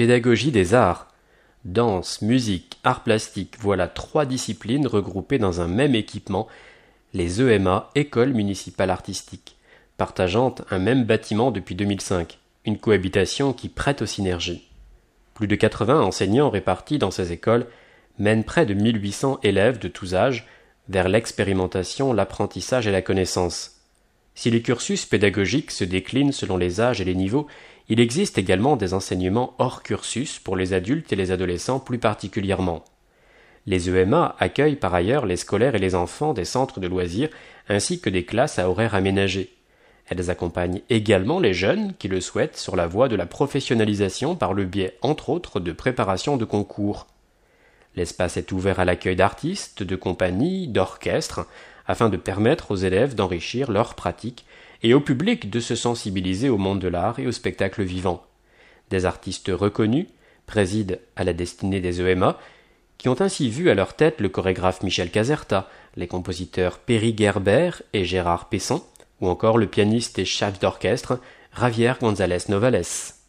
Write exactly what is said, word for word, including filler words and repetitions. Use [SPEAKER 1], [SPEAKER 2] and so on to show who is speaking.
[SPEAKER 1] Pédagogie des arts. Danse, musique, arts plastiques, voilà trois disciplines regroupées dans un même équipement, les E M A, Écoles municipales artistiques, partageant un même bâtiment depuis deux mille cinq, une cohabitation qui prête aux synergies. Plus de quatre-vingts enseignants répartis dans ces écoles mènent près de mille huit cents élèves de tous âges vers l'expérimentation, l'apprentissage et la connaissance. Si les cursus pédagogiques se déclinent selon les âges et les niveaux, il existe également des enseignements hors cursus pour les adultes et les adolescents plus particulièrement. Les E M A accueillent par ailleurs les scolaires et les enfants des centres de loisirs ainsi que des classes à horaires aménagés. Elles accompagnent également les jeunes qui le souhaitent sur la voie de la professionnalisation par le biais, entre autres, de préparation de concours. L'espace est ouvert à l'accueil d'artistes, de compagnies, d'orchestres, afin de permettre aux élèves d'enrichir leurs pratiques et au public de se sensibiliser au monde de l'art et au spectacle vivant. Des artistes reconnus président à la destinée des E M A, qui ont ainsi vu à leur tête le chorégraphe Michel Caserta, les compositeurs Perry Gerber et Gérard Pesson, ou encore le pianiste et chef d'orchestre Javier González Novales.